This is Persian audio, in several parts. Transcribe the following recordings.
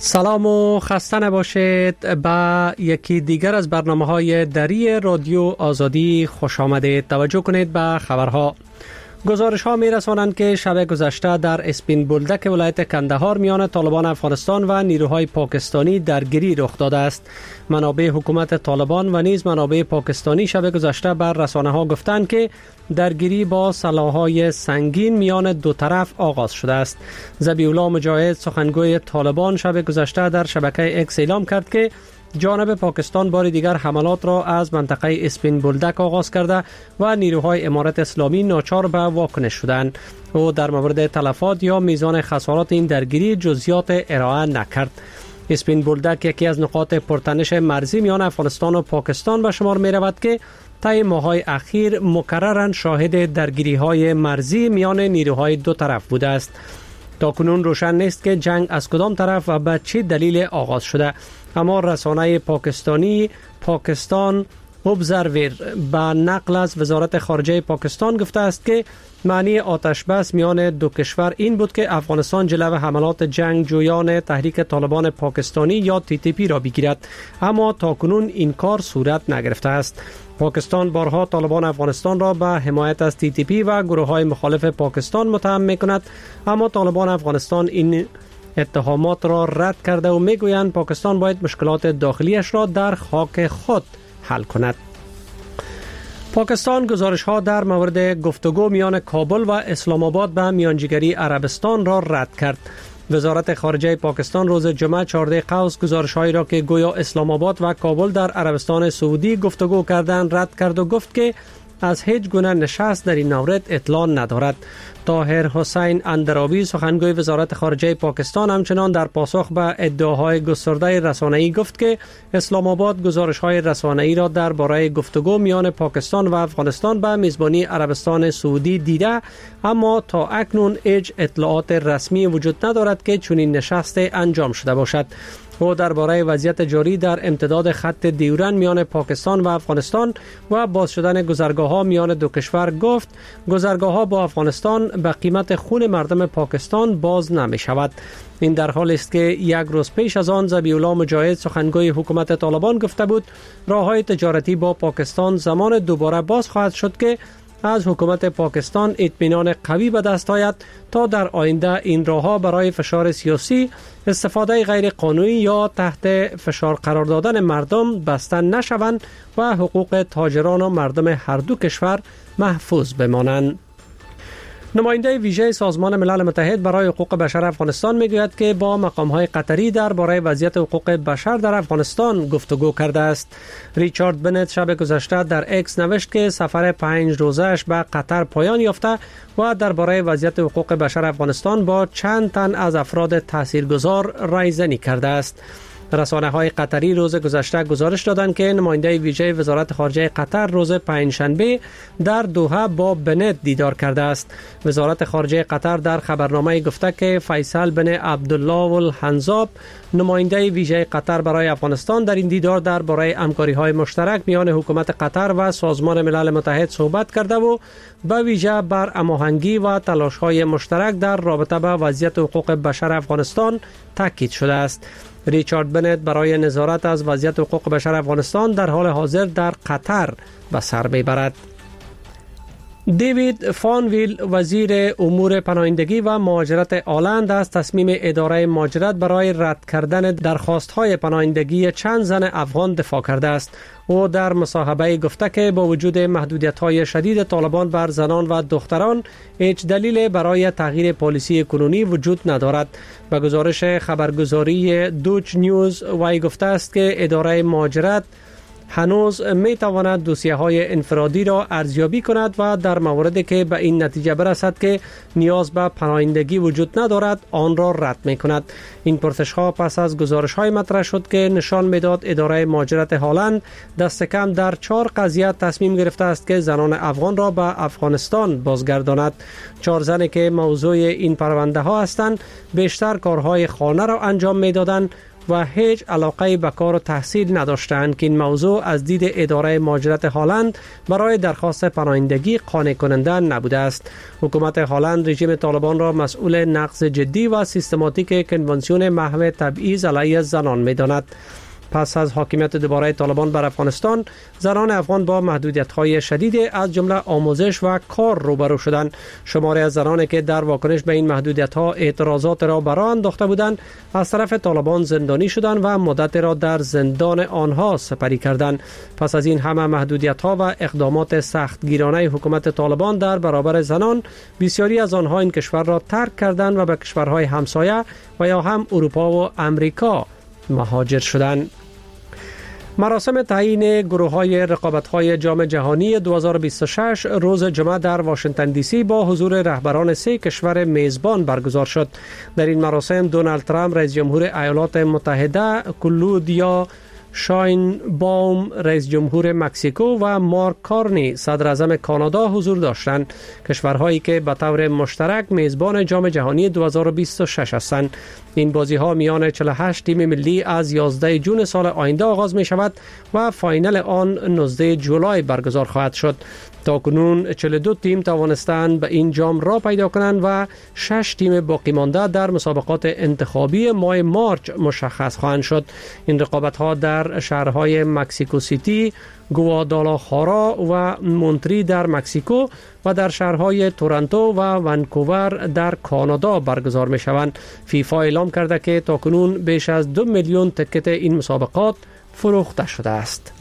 سلام و خسته نباشید. به یکی دیگر از برنامه‌های دری رادیو آزادی خوش آمدید. توجه کنید به خبرها. گزارش‌ها می‌رسانند که شب گذشته در اسپین بولدک ولایت کندهار میان طالبان افغانستان و نیروهای پاکستانی درگیری رخ داده است. منابع حکومت طالبان و نیز منابع پاکستانی شب گذشته بر رسانه‌ها گفتند که درگیری با سلاح‌های سنگین میان دو طرف آغاز شده است. ذبیح‌الله مجاهد سخنگوی طالبان شب گذشته در شبکه اکس اعلام کرد که جانب پاکستان بار دیگر حملات را از منطقه اسپین بولدک آغاز کرده و نیروهای امارت اسلامی ناچار به واکنش شدند. او در مورد تلفات یا میزان خسارات این درگیری جزئیات ارائه نکرد. اسپین بولدک یکی از نقاط پرتنش مرزی میان افغانستان و پاکستان به شمار می رود که طی ماه‌های اخیر مکرراً شاهد درگیری‌های مرزی میان نیروهای دو طرف بوده است. تاکنون روشن نیست که جنگ از کدام طرف و به چه دلیل آغاز شده، اما رسانه پاکستانی پاکستان ابزرور به نقل از وزارت خارجه پاکستان گفته است که معنی آتش بس میان دو کشور این بود که افغانستان جلو حملات جنگجویان تحریک طالبان پاکستانی یا TTP را بگیرد، اما تاکنون این کار صورت نگرفته است. پاکستان بارها طالبان افغانستان را به حمایت از TTP و گروه‌های مخالف پاکستان متهم می‌کند، اما طالبان افغانستان این اتهامات را رد کرده و میگویند پاکستان باید مشکلات داخلیش را در خاک خود حل کند. پاکستان گزارش‌ها در مورد گفتگو میان کابل و اسلام آباد به میانجیگری عربستان را رد کرد. وزارت خارجه پاکستان روز جمعه 14 قوس گزارش‌هایی را که گویا اسلام آباد و کابل در عربستان سعودی گفتگو کردند رد کرد و گفت که از هیچ گونه نشست در این مورد اطلاع ندارد. طاهر حسین اندرابی سخنگوی وزارت خارجه پاکستان همچنان در پاسخ به ادعاهای گسترده رسانه‌ای گفت که اسلام آباد گزارش‌های رسانه‌ای را درباره گفتگو میان پاکستان و افغانستان به میزبانی عربستان سعودی دیده، اما تا اکنون هیچ اطلاعات رسمی وجود ندارد که چنین نشست انجام شده باشد. او درباره وضعیت جاری در امتداد خط دیورن میان پاکستان و افغانستان و باز شدن گذرگاه‌ها میان دو کشور گفت گذرگاه‌ها با افغانستان به قیمت خون مردم پاکستان باز نمی شود. این در حالی است که یک روز پیش از آن ذبیح‌الله مجاهد سخنگوی حکومت طالبان گفته بود راه‌های تجارتی با پاکستان زمان دوباره باز خواهد شد که از حکومت پاکستان اطمینان قوی به دست آید تا در آینده این راه‌ها برای فشار سیاسی، استفاده غیر قانونی یا تحت فشار قرار دادن مردم بسته نشوند و حقوق تاجران و مردم هر دو کشور محفوظ بمانند. نماینده ویژه سازمان ملل متحد برای حقوق بشر افغانستان میگوید که با مقام‌های قطری درباره وضعیت حقوق بشر در افغانستان گفتگو کرده است. ریچارد بنت شب گذشته در اکس نوشت که سفر 5 روزه‌اش به قطر پایان یافته و درباره وضعیت حقوق بشر افغانستان با چند تن از افراد تاثیرگذار رایزنی کرده است. رسانه‌های قطری روز گذشته گزارش دادند که نماینده ویژه وزارت خارجه قطر روز پنجشنبه در دوحه با بنت دیدار کرده است. وزارت خارجه قطر در خبرنامه گفته که فیصل بن عبدالله الحنزاب نماینده ویژه قطر برای افغانستان در این دیدار درباره همکاری‌های مشترک میان حکومت قطر و سازمان ملل متحد صحبت کرده و به ویژه بر هماهنگی و تلاش‌های مشترک در رابطه با وضعیت حقوق بشر افغانستان تاکید شده است. ریچارد بنت برای نظارت از وضعیت حقوق بشر افغانستان در حال حاضر در قطر به سر میبرد. دیوید فانویل وزیر امور پناهندگی و مهاجرت آلند از تصمیم اداره مهاجرت برای رد کردن درخواست‌های پناهندگی چند زن افغان دفاع کرده است. او در مصاحبه گفته که با وجود محدودیت‌های شدید طالبان بر زنان و دختران هیچ دلیل برای تغییر پالیسی کنونی وجود ندارد. به گزارش خبرگزاری دوچ نیوز وی گفته است که اداره مهاجرت هنوز می تواند دوسیه های انفرادی را ارزیابی کند و در موردی که به این نتیجه برسد که نیاز به پناهندگی وجود ندارد آن را رد می کند. این پرسش ها پس از گزارش های مطرح شد که نشان میداد اداره مهاجرت هلند دست کم در 4 قضیه تصمیم گرفته است که زنان افغان را به افغانستان بازگرداند. 4 زنی که موضوع این پرونده ها هستند بیشتر کارهای خانه را انجام میدادند و هیچ علاقه به کار و تحصیل نداشتند که این موضوع از دید اداره مهاجرت هلند برای درخواست پناهندگی قانع کننده نبوده است. حکومت هلند رژیم طالبان را مسئول نقض جدی و سیستماتیک کنوانسیون محو تبعیض علیه زنان می‌داند. پس از حاکمیت دوباره طالبان بر افغانستان، زنان افغان با محدودیت‌های شدید از جمله آموزش و کار روبرو شدند. شماری از زنانی که در واکنش به این محدودیت‌ها اعتراضات را به راه انداخته بودند، از طرف طالبان زندانی شدند و مدت را در زندان آنها سپری کردند. پس از این همه محدودیت‌ها و اقدامات سختگیرانه حکومت طالبان در برابر زنان، بسیاری از آنها این کشور را ترک کردند و به کشورهای همسایه و یا هم اروپا و امریکا مهاجر شدند. مراسم تعیین گروه‌های رقابت‌های جام جهانی 2026 روز جمعه در واشنگتن دی سی با حضور رهبران 3 کشور میزبان برگزار شد. در این مراسم دونالد ترامپ رئیس جمهور ایالات متحده، کلودیا شاینباوم رئیس جمهور مکزیکو و مارک کارنی صدر اعظم کانادا حضور داشتند. کشورهایی که به طور مشترک میزبان جام جهانی 2026 هستند. این بازی‌ها میان 48 تیم ملی از 11 جون سال آینده آغاز می شود و فاینال آن 19 جولای برگزار خواهد شد. تاکنون 42 تیم توانستند به این جام را پیدا کنند و 6 تیم باقی مانده در مسابقات انتخابی ماه مارچ مشخص خواهند شد. این رقابت‌ها در شهرهای مکسیکو سیتی، گوادالاخارا و مونتری در مکزیکو و در شهرهای تورنتو و ونکوور در کانادا برگزار می شوند. فیفا اعلام کرده که تاکنون بیش از 2 میلیون تکت این مسابقات فروخته شده است.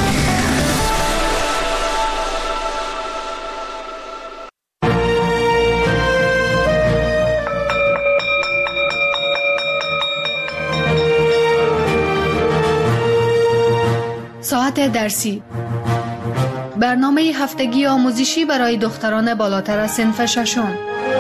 ساعت درسی، برنامه هفتگی آموزشی برای دختران بالاتر از صنف ششم.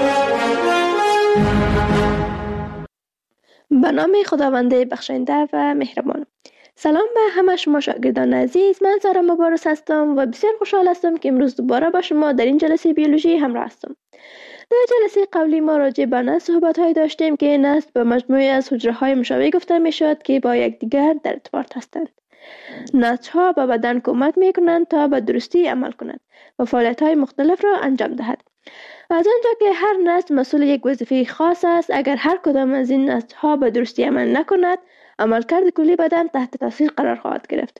به نام خداوند بخشنده و مهربان. سلام به همه شما شاگردان عزیز. من سارا مبارز هستم و بسیار خوشحال هستم که امروز دوباره با شما در این جلسه بیولوژی همراه هستم. در جلسه قبلی ما راجع به نسل صحبت‌هایی داشتیم که نسل به مجموعه از حجره‌های مشابه گفته می‌شود که با یکدیگر در ارتباط هستند. نسج‌ها به بدن کمک می‌کنند تا به درستی عمل کنند و فعالیت‌های مختلف را انجام دهد. از آنجا که هر نسل مسئول یک وظیفه خاص است، اگر هر کدام از این نسج‌ها به درستی عمل نکند، عملکرد کلی بدن تحت تاثیر قرار خواهد گرفت.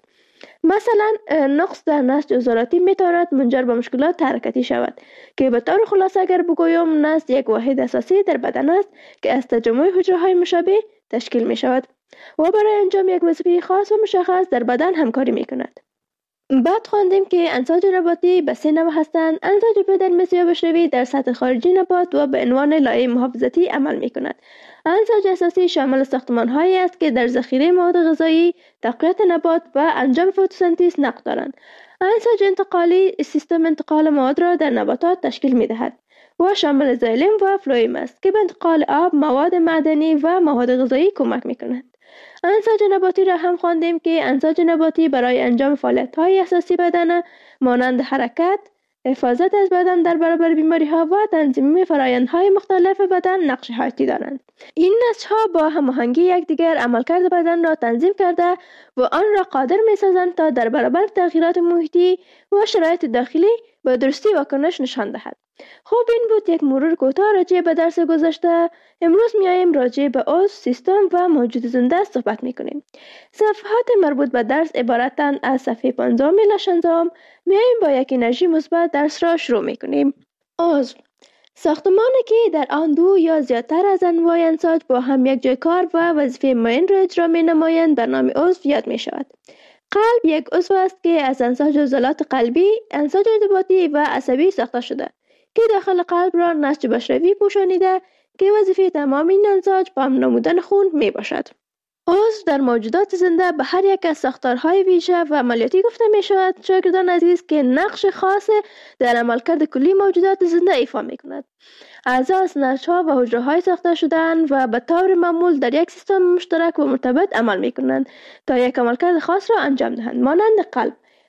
مثلا نقص در نسج عضلاتی میتواند منجر به مشکلات حرکتی شود که به طور خلاصه اگر بگویم نسج یک واحد اساسی در بدن است که از تجمع حجره‌های مشابه تشکیل می شود و برای انجام یک وظیفه خاص و مشخص در بدن همکاری می کند. بعد خواندیم که انساج نباتی به 3 نوع هستند. انساج بدن یا بشری در سطح خارجی نبات و به عنوان لایه محافظتی عمل می کند. انساج اساسی شامل ساختمان‌هایی است که در ذخیره مواد غذایی، تقویت نبات و انجام فتوسنتز نقش دارند. انساج انتقالی سیستم انتقال مواد را در نباتات تشکیل می دهد و شامل زایلم و فلوئیم است که به انتقال آب، مواد معدنی و مواد غذایی کمک می کند. انساج نباتی را هم خواندیم که انساج نباتی برای انجام فعالیت‌های اساسی بدن مانند حرکت، حفاظت از بدن در برابر بیماری‌ها و تنظیم فرآیندهای مختلف بدن نقش حیاتی دارند. این نسج‌ها با هماهنگی یکدیگر عملکرد بدن را تنظیم کرده و آن را قادر می‌سازند تا در برابر تغییرات محیطی و شرایط داخلی به درستی واکنش نشان دهد. خب این بود یک مرور کوتاه راجع به درس گذشته. امروز میایم راجع به عضو، سیستم و موجود زنده صحبت میکنیم. صفحات مربوط به درس عبارتند از صفحه 5 الی 16. میایم با یک انرژی مثبت درس را شروع میکنیم. عضو، ساختمانی که در آن 2 یا زیادتر از انواع انساج با هم یک جای کار و وظیفه معین را اجرا مینمایند به نام عضو یاد میشود. قلب یک عضو است که از انساج عضلات قلبی، انساج ارتباطی و عصبی ساخته شده که داخل قلب را نسج بشروی پوشانیده که وظیفه تمام این انساج پمپ نمودن خون می باشد. عضو در موجودات زنده به هر یک از ساختارهای ویژه و عملیاتی گفته می شود شاگردان عزیز که نقش خاص در عملکرد کلی موجودات زنده ایفا می کند. اعضا از نسج‌ها و حجره‌های ساخته شده‌اند و به طور معمول در یک سیستم مشترک و مرتبط عمل می کنند تا یک عملکرد خاص را انجام دهند. مانند قلب،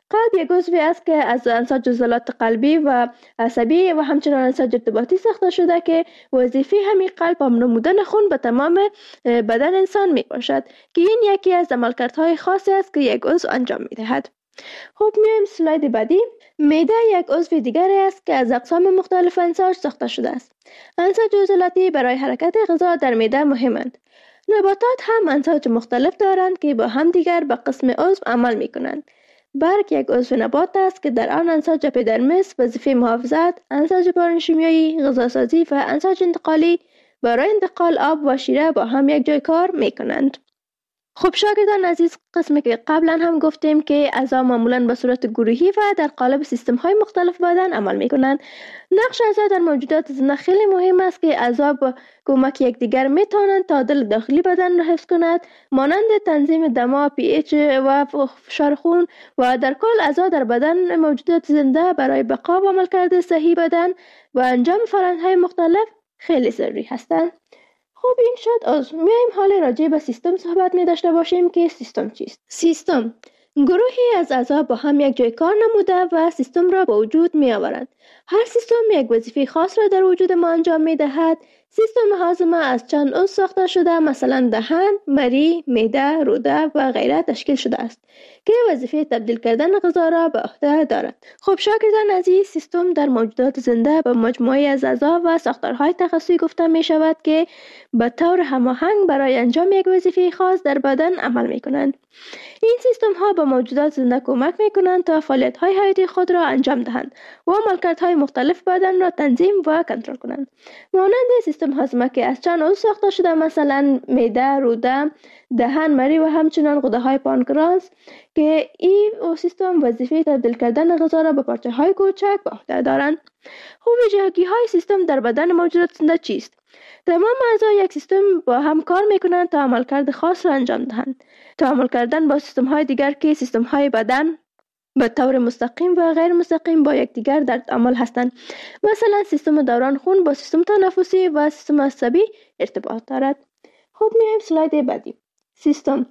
قلب یک عضوی است که از انساج عضلات قلبی و عصبی و همچنین انساج ارتباطی ساخته شده که وظیفه همین قلب هم نمودن خون به تمام بدن انسان می باشد که این یکی از عملکردهای خاصی است که یک عضو انجام می دهد. خب میایم سلاید بعدی. معده یک عضو دیگری است که از اقسام مختلف انساج ساخته شده است. انساج عضلاتی برای حرکت غذا در معده مهمند. نباتات هم انساج مختلف دارند که با هم دیگر به قسم عضو عمل می کنند. برگ یک عضو نبات است که در آن انساج اپیدرمیس وظیفه محافظت، انساج پارنشیمیایی، غذاسازی و انساج انتقالی برای انتقال آب و شیره با هم یک جای کار می کنند. خب شاگردان عزیز، قسمی که قبلا هم گفتیم که اعضا معمولا به صورت گروهی و در قالب سیستم های مختلف بدن عمل می کنند. نقش اعضا در موجودات زنده خیلی مهم است که اعضا با کمک یکدیگر می توانند تعادل داخلی بدن را حفظ کنند، مانند تنظیم دما، pH و فشار خون و در کل اعضا در بدن موجودات زنده برای بقا و عملکرد صحیح بدن و انجام فرآیندهای مختلف خیلی ضروری هستند. خب این شد عضو. میایم حال راجع به سیستم صحبت می داشته باشیم که سیستم چیست؟ سیستم گروهی از اعضا با هم یک جای کار نموده و سیستم را به وجود می آورند. هر سیستم یک وظیفه خاص را در وجود ما انجام می دهد. سیستم هاضمه از چند عضو ساخته شده، مثلا دهن، مری، معده، روده و غیره تشکیل شده است که وظیفه تبدیل کردن غذا را به عهده دارد. خب شاگردان عزیز، سیستم در موجودات زنده به مجموعه از اعضا و ساختارهای تخصصی گفته می شود که به طور هماهنگ برای انجام یک وظیفه خاص در بدن عمل می کنند. این سیستم ها به موجودات زنده کمک می کنند تا فعالیت های حیاتی خود را انجام دهند و عملکردهای مختلف بدن را تنظیم و کنترل کنند. مانند سیستم هاضمه که از چند عضو ساخته شده، مثلا معده، روده، دهن، مری و همچنین غده های پانکراس که این سیستم وظیفه تبدیل کردن غذا را به پارچه های کوچک به عهده دارند. خب ویژگی های سیستم در بدن موجودات زنده چیست؟ تمام اعضای یک سیستم با هم کار میکنند تا عملکرد خاص را انجام دهند. تعامل کردن با سیستم های دیگر که سیستم های بدن به طور مستقیم و غیر مستقیم با یکدیگر در تعامل هستند. مثلا سیستم دوران خون با سیستم تنفسی و سیستم عصبی ارتباط دارد. خب میایم سلاید بعدی. سیستم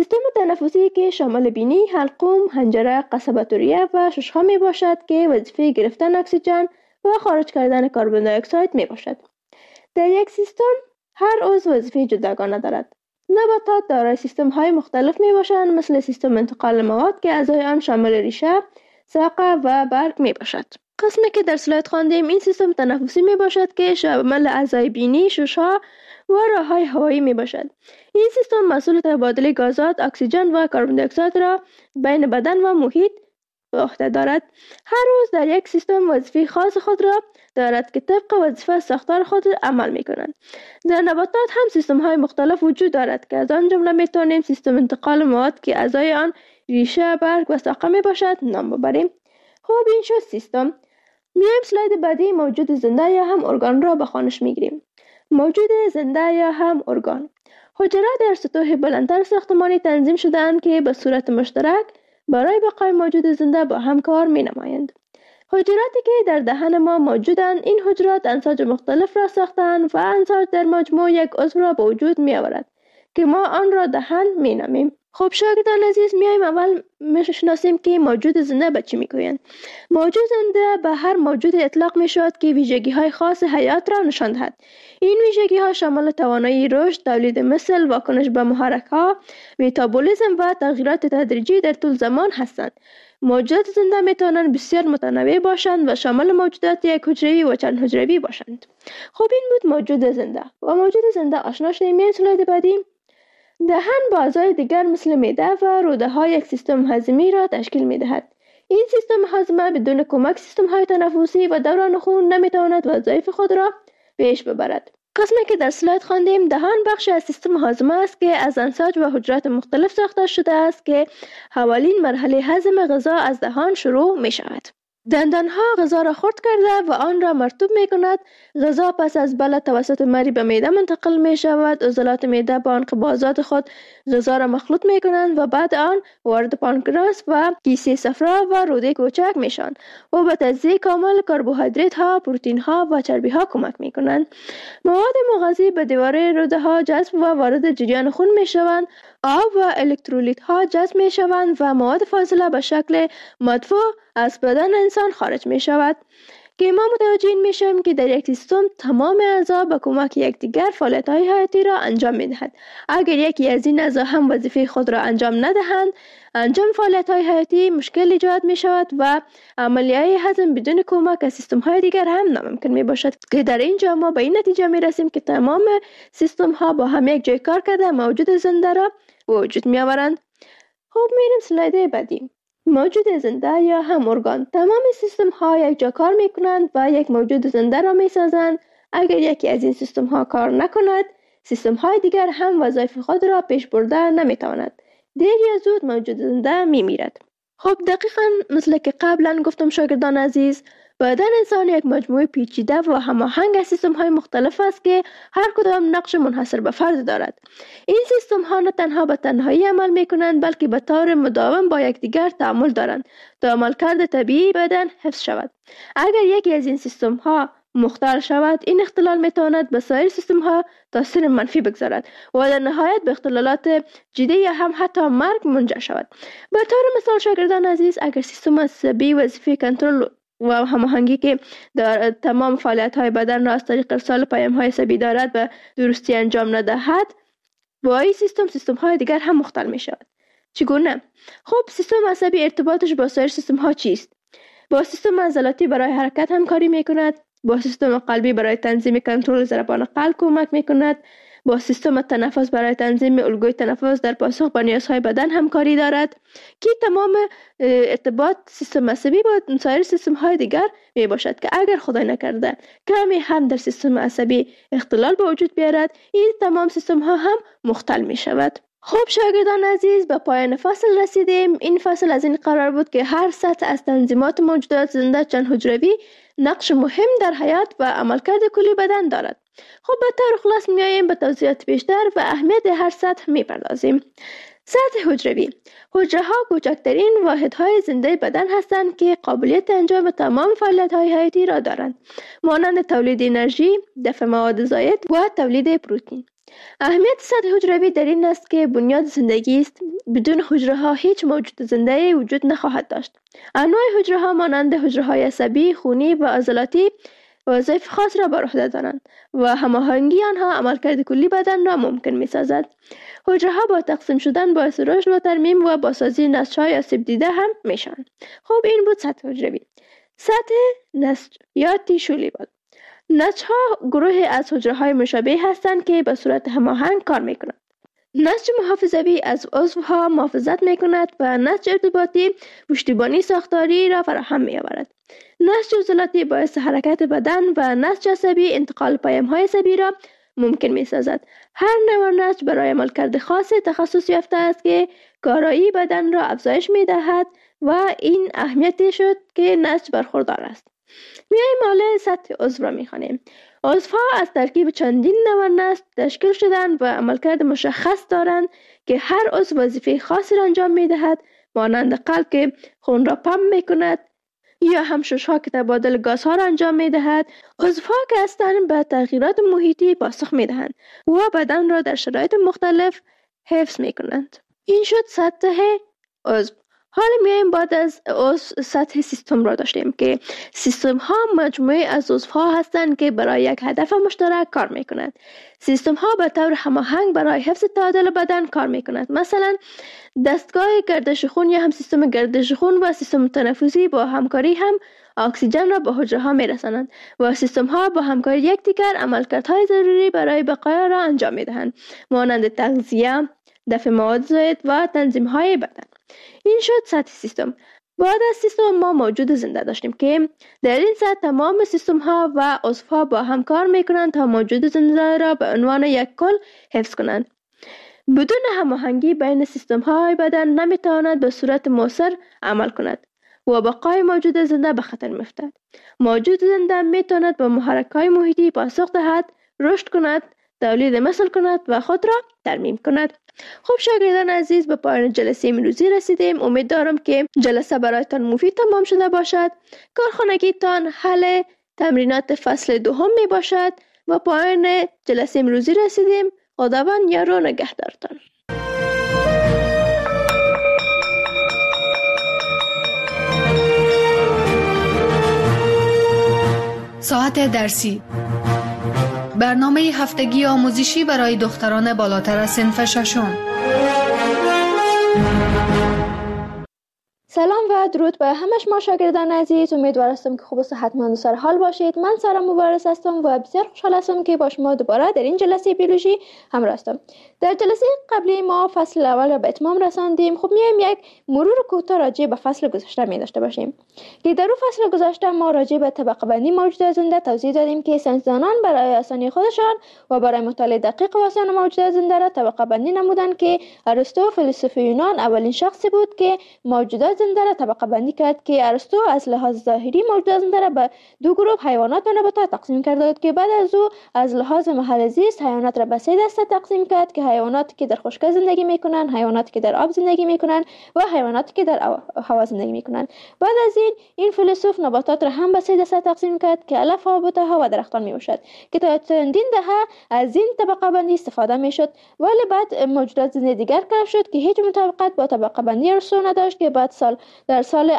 تنفسی که شامل بینی، حلقوم، حنجره، قصبه ریه و ششها می باشد که وظیفه گرفتن اکسیژن و خارج کردن کربن دی اکساید می باشد. در یک سیستم هر عضو وظیفه جداگانه دارد. نباتات دارای سیستم های مختلف می باشند، مثل سیستم انتقال مواد که اعضای آن شامل ریشه، ساقه و برگ می باشد. قسمی که در سلاید خواندیم این سیستم تنفسی می باشد که شامل اعضای بینی، ششها و راههای هوایی می باشد. این سیستم مسئول تبادل گازات، اکسیژن و کربن دی اکساید را بین بدن و محیط به عهده دارد. هر عضو در یک سیستم وظیفه خاص خود را دارد که طبق وظیفه ساختار خود عمل می کنند. در نباتات هم سیستم های مختلف وجود دارد که از آن جمله می توانیم سیستم انتقال مواد که اعضای آن ریشه، برگ و ساقه می باشد نام ببریم. خب این شد سیستم. میایم سلاید بعدی. موجود زنده یا هم ارگان را به خوانش می گیریم. موجود زنده یا هم ارگان حجرات در سطوح بلندتر ساختمانی تنظیم شده‌اند که به صورت مشترک برای بقای موجود زنده با هم کار می نمایند. حجراتی که در دهن ما موجودند، این حجرات انساج مختلف را ساختند و انساج در مجموع یک عضو را به وجود می آورد که ما آن را دهن می نامیم. خب شاگردان عزیز، میایم اول میشناسیم که موجود زنده به چی میگویند. موجود زنده به هر موجود اطلاق میشود که ویژگی های خاص حیات را نشان دهد. این ویژگی ها شامل توانایی رشد، تولید مثل، واکنش به محرک ها، متابولیسم و تغییرات تدریجی در طول زمان هستند. موجودات زنده میتوانند بسیار متنوع باشند و شامل موجودات یک حجروی و چند حجروی باشند. خب این بود موجود زنده. و موجود زنده آشنا شدیم. میایم سلاید بعدی. دهن با اعضای دیگر مثل معده و روده ها یک سیستم هضمی را تشکیل می دهد. این سیستم هضم بدون کمک سیستم های تنفسی و دوران خون نمی تواند وظایف خود را پیش ببرد. قسمی که در سلاید خواندیم، دهان بخشی از سیستم هاضمه است که از انساج و حجرات مختلف ساخته شده است که اولین مرحله هضم غذا از دهان شروع می شود. دندانها غذا را خرد کرده و آن را مرطوب می کند. غذا پس از بلع توسط مری به معده منتقل می شود. عضلات معده با انقباضات خود غذا را مخلوط می کنند و بعد آن وارد پانکراس و کیسه صفرا و روده کوچک می شوند و به تجزیه کامل کربوهیدرات ها، پروتئین ها و چربی ها کمک می کنند. مواد مغذی به دیواره روده ها جذب و وارد جریان خون می شوند. آب و الکترولیت ها جذب می شوند و مواد فاضله به شکل مدفوع از بدن انسان خارج می شود که ما متوجه می شویم که در یک سیستم تمام اعضا به کمک یکدیگر فعالیت های حیاتی را انجام می دهند. اگر یکی از این اعضا هم وظیفه خود را انجام ندهند، انجام فعالیت های حیاتی مشکل ایجاد می شود و عملیه هضم بدون کمک از سیستم های دیگر هم ناممکن می باشد که در اینجا ما به این نتیجه می رسیم که تمام سیستم ها با هم یک جای کار کرده موجود زنده را وجود می آورند. خب میریم سلاید بعدی. موجود زنده یا هم ارگان. تمام سیستم ها یک جا کار می کنند و یک موجود زنده را می سازند. اگر یکی از این سیستم ها کار نکند، سیستم های دیگر هم وظایف خود را پیش برده نمی تواند. دیر یا زود موجود زنده می میرد. خب دقیقاً مثل که قبلا گفتم شاگردان عزیز، بدن انسان یک مجموعه پیچیده و هماهنگ از سیستم های مختلف است که هر کدام نقش منحصر به فرد دارد. این سیستم ها نه تنها به تنهایی عمل می کنند بلکه به طور مداوم با یکدیگر تعامل دارند تا عملکرد طبیعی بدن حفظ شود. اگر یکی از این سیستم ها مختل شود، این اختلال می تواند به سایر سیستم ها تاثیر منفی بگذارد و در نهایت به اختلالات جدی یا هم حتی مرگ منجر شود. به طور مثال شاگردان عزیز، اگر سیستم عصبی وظیفه کنترل و هماهنگی که در تمام فعالیت های بدن را از طریق ارسال پیام های عصبی دارد و درستی انجام ندهد، با این سیستم های دیگر هم مختل می شود. چگونه؟ خب سیستم عصبی ارتباطش با سایر سیستم ها چیست؟ با سیستم عضلاتی برای حرکت همکاری می کند، با سیستم قلبی برای تنظیم کنترل ضربان قلب کمک می کند، با سیستم تنفس برای تنظیم الگوی تنفس در پاسخ به نیازهای بدن همکاری دارد که تمام ارتباط سیستم عصبی با سایر سیستم های دیگر می باشد که اگر خدای نکرده کمی هم در سیستم عصبی اختلال به وجود بیارد، این تمام سیستم ها هم مختل می شود. خب شاگردان عزیز، به پایان فصل رسیدیم. این فصل از این قرار بود که هر سطح از تنظیمات موجودات زنده چند حجروی نقش مهم در حیات و عملکرد کلی بدن دارد. خب به طور خلاص میاییم به توضیحات بیشتر و اهمیت هر سطح میپردازیم. سطح حجروی. حجره ها کوچکترین واحدهای زنده بدن هستند که قابلیت انجام تمام فعالیت‌های حیاتی را دارند، مانند تولید انرژی، دفع مواد زائد و تولید پروتئین. اهمیت سطح حجروی در این است که بنیاد زندگی است. بدون حجره ها هیچ موجود زنده وجود نخواهد داشت. انواع حجره ها مانند حجره های عصبی، خونی و عضلاتی وظایف خاص را بر عهده دارند و هماهنگی آنها عملکرد کلی بدن را ممکن می سازد. حجره ها با تقسیم شدن باعث رشد و ترمیم و بازسازی نسج‌های آسیب دیده هم می شوند. خب این بود سطح حجروی. سطح نسج یا تیشو بود. نسج‌ها گروه از حجره‌های مشابه هستند که به صورت هماهنگ کار می‌کنند. نسج محافظوی از عضوها محافظت می‌کند و نسج ارتباطی پشتیبانی ساختاری را فراهم می‌آورد. نسج عضلاتی باعث حرکت بدن و نسج عصبی انتقال پیام‌های عصبی را ممکن می‌سازد. هر نوع نسج برای عملکرد خاص تخصص یافته است که کارایی بدن را افزایش می‌دهد و این اهمیتی شد که نسج برخوردار است. میایم حالا سطح عضو را میخوانیم. عضوها از ترکیب چندین نوع نسج تشکیل شدند و عملکرد مشخص دارند که هر عضو وظیفه خاصی را انجام میدهد، مانند قلب که خون را پمپ میکند یا هم ششها که تبادل گازها را انجام میدهد. عضوها که هستند به تغییرات محیطی پاسخ میدهند و بدن را در شرایط مختلف حفظ میکنند. این شد سطح عضو. حالا میایم بعد از سطح سیستم را داشتیم که سیستم ها مجموعه از عضوها هستند که برای یک هدف مشترک کار میکنند. سیستم ها به طور هماهنگ برای حفظ تعادل بدن کار میکنند. مثلا دستگاه گردش خون یا هم سیستم گردش خون و سیستم تنفسی با همکاری هم اکسیژن را به حجره ها میرسانند و سیستم ها با همکاری یکدیگر عملکردهای ضروری برای بقا را انجام میدهند، مانند تغذیه، دفع مواد زائد و تنظیم های بدن. این شد سطح سیستم. بعد از سیستم ما موجود زنده داشتیم که در این سطح تمام سیستم ها و عضوها با هم کار میکنند تا موجود زنده را به عنوان یک کل حفظ کنند. بدون هماهنگی بین سیستم های بدن نمیتواند به صورت مؤثر عمل کند و بقای موجود زنده به خطر می‌افتد. موجود زنده می‌تواند با محرک‌های محیطی پاسخ دهد، رشد کند، تولید مثل کند و خود را ترمیم کند. خب شاگردان عزیز، به پایان جلسه امروزی رسیدیم. امیدوارم که جلسه برایتان مفید تمام شده باشد. کارخانگیتان حل تمرینات فصل دوم می باشد. و پایان جلسه امروزی رسیدیم. خداوند یار و نگهدارتان. ساعت درسی، برنامه هفتگی آموزشی برای دختران بالاتر از صنف ششم. سلام و درود به همه شما شاگردان عزیز. امیدوار هستم که خوب و صحتمند و سر حال باشید. من سارا مبارز هستم و بسیار خوشحال هستم که با شما دوباره در این جلسه بیولوژی همراه هستم. در جلسه قبلی ما فصل اول را به اتمام رساندیم. خب میایم یک مرور کوتاه راجع به فصل گذشته می داشته باشیم که در اون فصل گذشته ما راجع به طبقه بندی موجودات زنده توضیح دادیم که ساینسدانان برای آسانی خودشان و برای مطالعه دقیق و آسان موجودات زنده را طبقه بندی نمودند که ارسطو فیلسوف یونان اولین شخصی بود که موجودات زنده را طبقه بندی کرد که ارسطو از لحاظ ظاهری موجودات زنده را به دو گروه حیوانات و نباتات تقسیم کرده بود که بعد از او از لحاظ محل زیست حیوانات را به سه دسته تقسیم کرد که حیواناتی که در خشکی زندگی میکنند، حیواناتی که در آب زندگی میکنند و حیواناتی که در هوا زندگی میکنند. بعد از این فیلسوف نباتات را هم به سه دسته تقسیم کرد که علف ها، بوته ها و درختان میباشد که تا چندین دهه از این طبقه بندی استفاده میشد. ولی بعد موجودات زنده دیگر کشف شد که هیچ مطابقت با طبقه بندی ارسطو نداشت که بعد در سال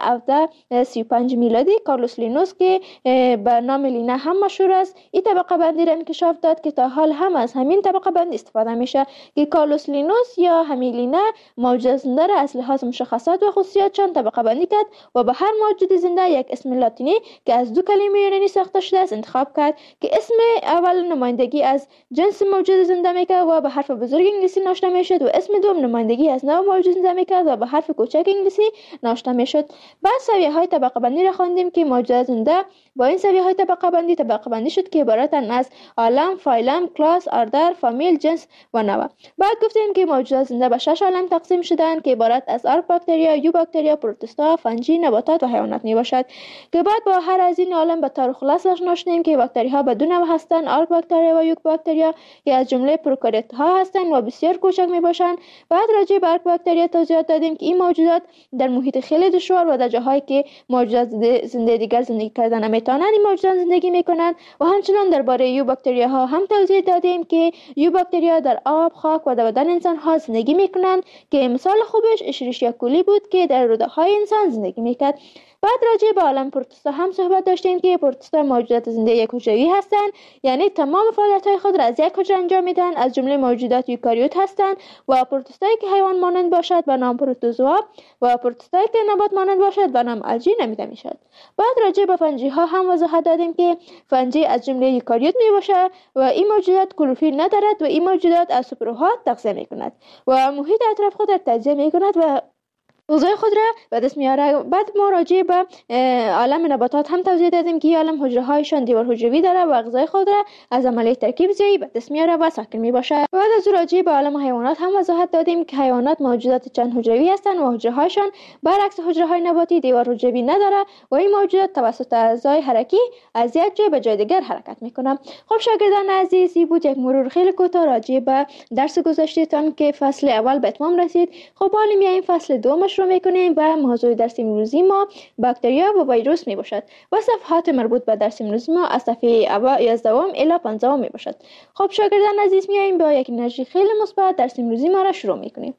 1735 میلادی کارلوس لینوس که به نام لینا هم مشهور است این طبقه بندی را انکشاف داد که تا حال هم از همین طبقه بندی استفاده میشه که کارلوس لینوس یا همین لینا موجود زنده را از لحاظ مشخصات و خصوصیاتشان طبقه بندی کرد و به هر موجود زنده یک اسم لاتینی که از دو کلمه یونانی ساخته شده است انتخاب کرد که اسم اول نمایندگی از جنس موجود زنده میکرد و به حرف بزرگ انگلیسی نوشته میشد و اسم دوم نمایندگی از نوع موجود زنده میکرد و به حرف کوچک انگلیسی نوشته میشد. بعد سویه‌های طبقه بندی را خواندیم که موجودات زنده با این سویه‌های طبقه بندی شد که عبارتند از عالم، فایلم، کلاس، اردر، فامیل، جنس و نوع. بعد گفتیم که موجودات زنده به 6 عالم تقسیم شدند که عبارت از آرک باکتریا، یو باکتریا، پروتوستا، فنجی، نباتات و حیوانات میباشد که بعد با هر از این عالم به طور خلاص آشنا شدیم که باکتری‌ها به دو نوع هستند، آرک باکتریا و یو باکتریا که از جمله پروکاریوت‌ها هستند و بسیار کوچک میباشند. بعد راجع به آرک باکتریا توضیحات دادیم که این موجودات در محیط خیلی دشوار و در جاهایی که موجودات زنده دیگر زندگی کردن نمیتونند این موجودات زندگی میکنند و همچنان درباره یو باکتریا ها هم توضیح دادیم که یو باکتریا در آب، خاک و در بدن انسان ها زندگی میکنند که مثال خوبش اشریشیا کولی بود که در روده های انسان زندگی میکرد. بعد راجع به عالم پروتوستا هم صحبت داشتیم که پروتوستا موجودات زنده یک حجروی هستند، یعنی تمام فعالیت‌های خود را از یک حجره انجام میدن، از جمله موجودات یوکاریوت هستند و پروتوستایی که حیوان مانند باشد به نام پروتوزوا و پروتوستایی که نبات مانند باشد به نام الژی نامیده میشد. بعد راجع به فنجی ها هم وضاحت دادیم که فنجی از جمله یوکاریوت میباشد و این موجودات کلروفیل ندارد و این موجودات از سوپرها تغذیه میکند و محیط اطراف خود را تجزیه میکند و غذای خود را به دست میاره. بعد ما راجع به عالم نباتات هم توضیح دادیم که عالم حجره هایشان دیوار حجروی داره و غذای خود را از عملیه ترکیب زیایی به دست میاره و ساکن میباشه. بعد از راجع به عالم حیوانات هم وضاحت دادیم که حیوانات موجودات چند حجروی هستند و حجره هایشان برعکس حجره های نباتی دیوار حجروی نداره و این موجودات توسط اعضای حرکی از یک جای به جای دیگر حرکت میکنه. خب شاگردان عزیزی بود یک مرور خیلی کوتاه راجع به درس گذشتهتان که فصل اول به اتمام رسید. خب حالا میایم فصل دومش رو میکنیم و موضوع درس امروزی ما باکتریا و ویروس می باشد و صفحات مربوط به درس امروزی ما از صفحه 11 الی 15 می باشد. خب شاگردان عزیز میایم با یک انرژی خیلی مثبت درس امروزی ما را شروع میکنیم.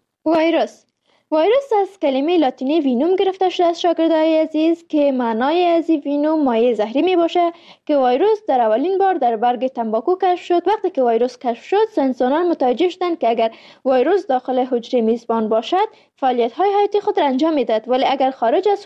ویروس از کلمه لاتینی وینوم گرفته شده است شاگردای عزیز که معنای از وینوم مایع زهری می باشه که ویروس در اولین بار در برگ تنباکو کشف شد. وقتی که ویروس کشف شد ساینسدانان متوجه شدند که اگر ویروس داخل حجره میزبان باشد فعالیت‌های حیاتی خود را انجام میدهد ولی اگر خارج از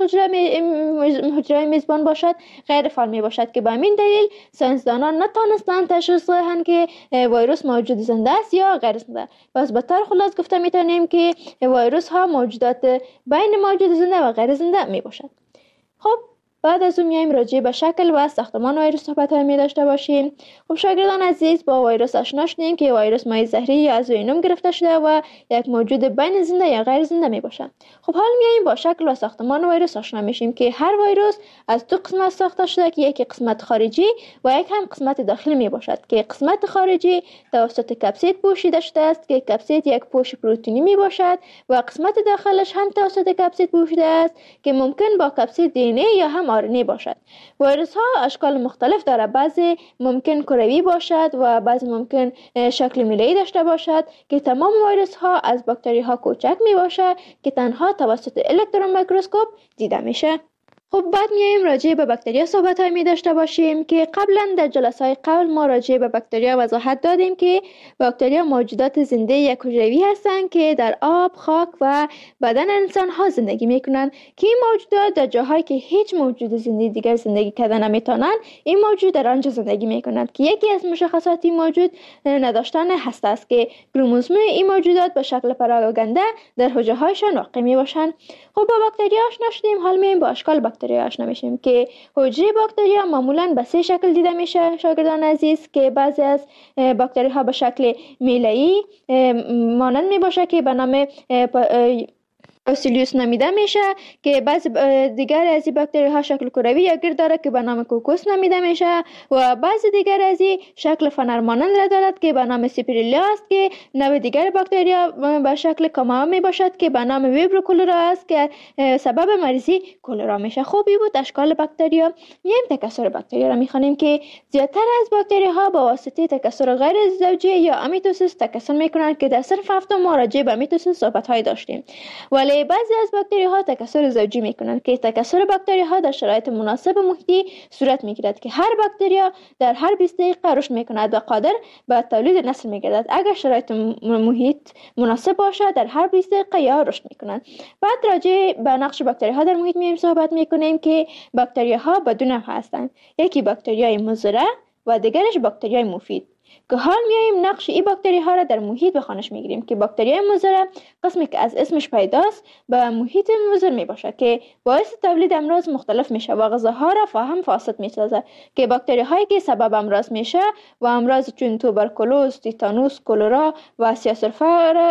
حجره میزبان باشد غیر فعال می باشد که به همین دلیل ساینسدانان نتوانستند تشخیص دهند که ویروس موجود زنده است یا غیر زنده. پس به طور خلاص گفته میتونیم که ویروس ها موجودات بین موجود زنده و غیر زنده می باشد. خب بعد از اون میایم راجع به شکل و ساختمان ویروس صحبت‌های می داشته باشیم. خب شاگردان عزیز، با ویروس آشنا شدیم که ویروس مایع زهری یا از ژنوم گرفته شده و یک موجود بین زنده یا غیر زنده می باشد. خب حال میایم با شکل و ساختمان ویروس آشنا میشیم که هر ویروس از دو قسمت ساخته شده که یکی قسمت خارجی و یک هم قسمت داخلی می باشد که قسمت خارجی توسط کپسید پوشیده شده است که کپسید یک پوش پروتئینی می باشد و قسمت داخلش هم توسط کپسید پوشیده است که ممکن با کپسید دی ان ای یا هم آر ان ای باشد. ویروس ها اشکال مختلف داره، بعضی ممکن کروی باشد و بعضی ممکن شکل میله‌ای داشته باشد که تمام ویروس ها از باکتری ها کوچک می باشد که تنها توسط الکترون میکروسکوپ دیده میشه. خب بعد میایم راجع به باکتریا صحبت‌های می داشته باشیم که قبلا در جلسه‌های قبل ما راجع به باکتریا وضاحت دادیم که باکتریا موجودات زنده یک حجروی هستند که در آب، خاک و بدن انسان ها زندگی میکنند که این موجودات در جاهایی که هیچ موجود زنده دیگر زندگی کردن نمیتونند این موجود در آنجا زندگی میکنند که یکی از مشخصات این موجود نداشتن هسته است که کروموزوم این موجودات به شکل پراگنده در حجره‌هایشان واقع میباشند. خب با باکتریا آشنا شدیم، حال میایم با اشکال باکتریا آشنا میشیم که حجره باکتریا معمولاً به سه شکل دیده میشه شاگردان عزیز، که بعضی از باکتری ها به شکل میله‌ای مانند می باشه که به نام اوسیلیوس نامیده میشه، که بعضی دیگر از این باکتری ها شکل کروی یا گرد داره که به نام کوکوس نامیده میشه و بعضی دیگر از این شکل فنر مانند را دارد که به نام سیپریلا است، که نوع دیگر باکتریا به شکل کاما می باشد که به نام ویبرو کولرا است که سبب مریضی کولرا میشه. خوبی بود اشکال باکتریا. میایم تکثر باکتریا را میخوانیم که زیادتر از باکتری ها با واسطه تکثر غیر زوجی یا امیتوسیس تکثر میکنند که در صنف هفتم ما راجع به امیتوسیس صحبت های داشتیم. ولی بعضی از باکتری ها تکثر زوجی میکنند که تکثر باکتری ها در شرایط مناسب محیطی صورت میگیرد که هر باکتریا در هر 20 دقیقه رشد میکند و قادر به تولید نسل میگردد. اگر شرایط محیط مناسب باشد در هر 20 دقیقه یا رشد میکنند. بعد راجع به نقش باکتری ها در محیط میایم صحبت میکنیم که باکتری ها به دو نوع هستند، یکی باکتریای مضر و دیگرش باکتریای مفید، که حال میایم نقش این باکتری ها را در محیط به خوانش میگیریم که باکتریای مضر قسمی که از اسمش پیداست به محیط مضر میباشه که باعث تولید امراض مختلف میشه و غذاها را فاهم فاسد میسازه، که باکتری هایی که سبب امراض میشه و امراض چون توبرکولوز، تیتانوس، کولرا و سیاه‌سرفه را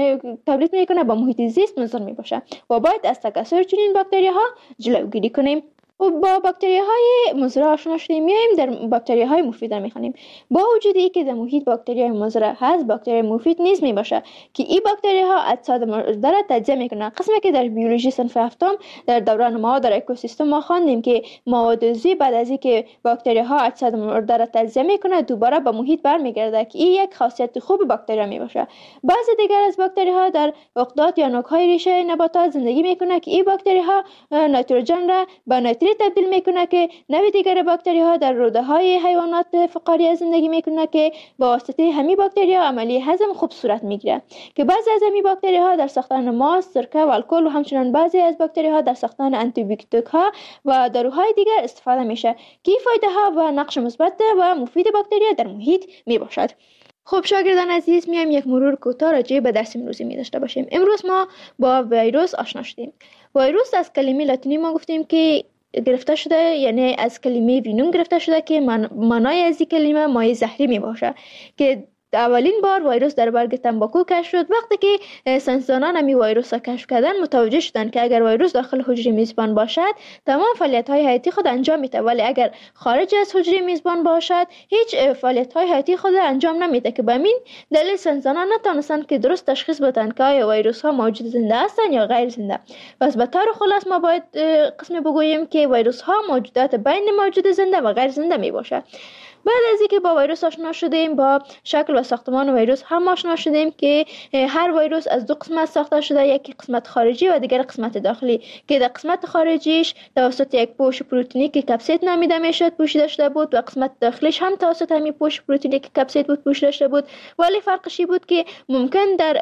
تولید میکنه با محیط زیست مضر میباشه و باید از تکثر چنین باکتری ها جلوگیری کنیم. با باکتری های مضر آشنا شدیم، میایم در باکتری های مفید میخوانیم. با وجود اینکه در محیط باکتری های مضر هست، باکتری مفید نیز میباشه که این باکتری ها اجساد مرده را تجزیه میکنن. قسمی که در بیولوژی صنف هفتم در دوران ما در اکوسیستم ما خواندیم که مواد عضوی بعد از اینکه باکتری ها اجساد مرده را تجزیه میکنه دوباره به محیط برمیگرده که این یک خاصیت خوب باکتری میباشه. بعضی دیگر از باکتری ها در عقدات یا نوک های ریشه نباتات زندگی میکنه که این باکتری ها نیتروژن را به نیتریت تبدیل میکنه، که نوع دیگر باکتری ها در روده های حیوانات فقاریه زندگی میکنه که با واسطه همین باکتری ها عملی هضم خوب صورت میگیره، که بعضی از همین باکتری ها در ساختن ماست، سرکه و الکل و همچنین بعضی از باکتری ها در ساختن آنتی بیوتیک ها و داروهای دیگر استفاده میشه که فایده ها و نقش مثبت و مفید باکتری در محیط میباشد. خب شاگردان عزیز، میایم یک مرور کوتاه راجع به درس امروزی می داشته باشیم. امروز ما با ویروس آشنا شدیم. ویروس از کلمه لاتینی ما گفتیم که گرفته شده، یعنی از کلمه وینوم گرفته شده که معنای از این کلمه مایع زهری می باشه، که اولین بار ویروس در برگ تنباکو کشف شد. وقتی که ساینسدانان همی ویروس را کشف کردن متوجه شدن که اگر ویروس داخل حجره میزبان باشد تمام فعالیت‌های حیاتی خود انجام میده، ولی اگر خارج از حجره میزبان باشد هیچ فعالیت‌های حیاتی خود انجام نمیده، که به همین دلیل ساینسدانان نتونستند که درست تشخیص بدن که آیا ویروس‌ها موجود زنده هستند یا غیر زنده. پس به طور خلاص ما باید قسمی بگوییم که ویروس‌ها موجودات بین موجود زنده و غیر زنده میباشد. بعد از اینکه با ویروس آشنا شدیم، با شکل و ساختمان ویروس هم آشنا شدیم که هر ویروس از دو قسمت ساخته شده، یکی قسمت خارجی و دیگر قسمت داخلی، که در قسمت خارجیش توسط یک پوش پروتئینی که کپسید نامیده میشد پوشیده شده بود و قسمت داخلیش هم توسط همین پوش پروتئینی که کپسید بود پوشیده شده بود، ولی فرقش بود که ممکن در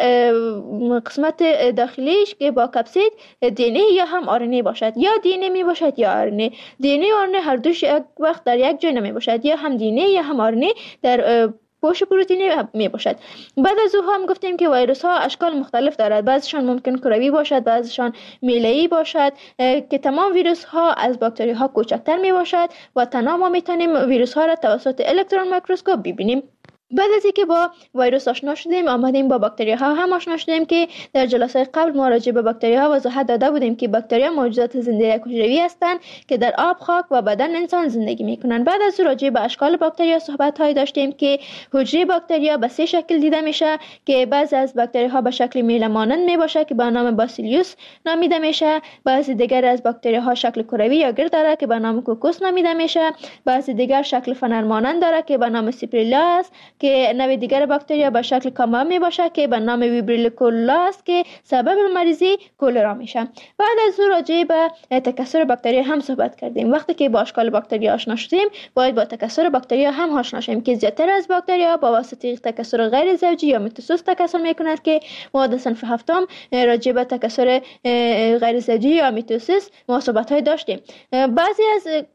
قسمت داخلیش که با کپسید دی ان ای یا هم آر ان ای باشد، یا دی ان ای می باشد یا آر ان ای. دی ان ای و آر ان ای هر دوش یک وقت در یک جای نمی باشد، یا هم دی ان ای یا هم آر ان ای در پوش پروتئینی می باشد. بعد از او هم گفتیم که ویروس ها اشکال مختلف دارد. بعضیشان ممکن کروی باشد، بعضیشان میله‌ای باشد که تمام ویروس ها از باکتری ها کوچکتر می باشد و تنها ما میتونیم ویروس ها را توسط الکترون میکروسکوپ ببینیم. بعد از اینکه با ویروس آشنا شدیم، آمدیم با باکتری ها هم آشنا شدیم که در جلسه قبل ما راجع به باکتری ها وضاحت داده بودیم که باکتری ها موجودات زنده حجروی هستند که در آب، خاک و بدن انسان زندگی میکنند. بعد از راجع به اشکال باکتری ها صحبت های داشتیم که حجره باکتری ها به 3 شکل دیده میشه که بعضی از باکتری ها به شکل میله مانند می باشه که به نام باسیلیوس نامیده میشه، بعضی دیگر از باکتری ها شکل کروی یا گرد داره که به نام کوکوس نامیده میشه، بعضی دیگر شکل فنر مانند داره که به نام سیپریلا است که نوع دیگر باکتریا به شکل کاما می باشه که به نام ویبریلوکولا است که سبب مریضی کولرا میشه. بعد از او راجع به تکثر باکتریا هم صحبت کردیم. وقتی که با اشکال باکتریا آشنا شدیم، باید با تکثر باکتریا هم آشنا شیم که زیادتر از باکتریا با واسطه تکثر غیر زوجی یا میتوسیس تکثر میکند که ما در صنف هفتم راجع به تکثر غیر زوجی یا میتوسیس ما صحبت های داشتیم. بعضی از